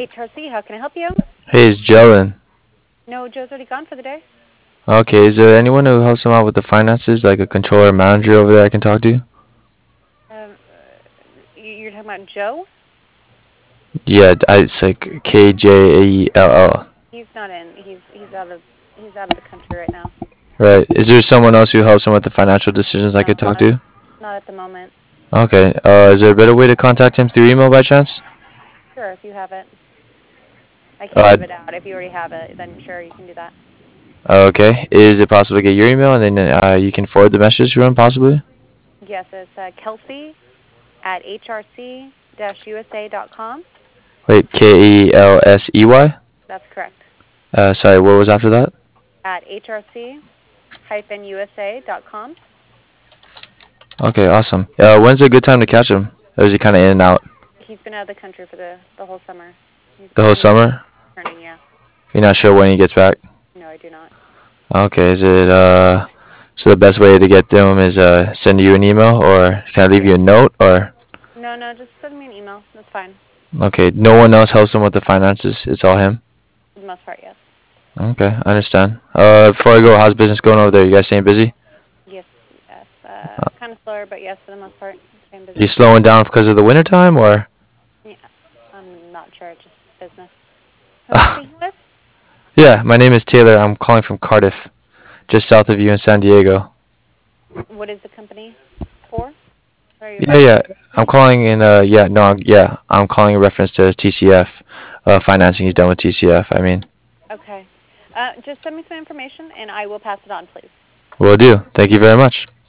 HRC, how can I help you? Hey, it's Jellen. No, Joe's already gone for the day. Okay, is there anyone who helps him out with the finances, like a controller manager over there I can talk to? You're talking about Joe? Yeah, it's like KJELL. He's not in. He's out of the country right now. Right. Is there someone else who helps him with the financial decisions I No, could talk to? not at the moment. Okay. Is there a better way to contact him through email by chance? Sure, if you have it. I can't Uh, give it out. If you already have it, then sure, you can do that. okay. Is it possible to get your email and then you can forward the message to him possibly? Yes, it's Kelsey at hrc-usa.com. Wait, KELSEY? That's correct. Sorry, what was after that? At hrc-usa.com. Okay, awesome. When's a good time to catch him? Or is he kind of in and out? He's been out of the country for the whole summer. The whole summer? Returning, yeah. You're not sure when he gets back? No, I do not. Okay, is it so the best way to get to him is send you an email or can I leave you a note or No, just send me an email. That's fine. okay, no one else helps him with the finances. It's all him. For the most part, yes. Okay, I understand. Before I go, how's business going over there? You guys staying busy? Yes. Uh, Kind of slower, but yes, for the most part, staying busy. you slowing down because of the winter time or? Yeah, I'm not sure. Just business. Who am I speaking with? Yeah, my name is Taylor. I'm calling from Cardiff, just south of you in San Diego. What is the company for? Yeah. I'm calling in. Yeah, no, yeah. I'm calling in reference to TCF. Financing is done with TCF. I mean, Okay. Just send me some information, and I will pass it on, please. will do. Thank you very much.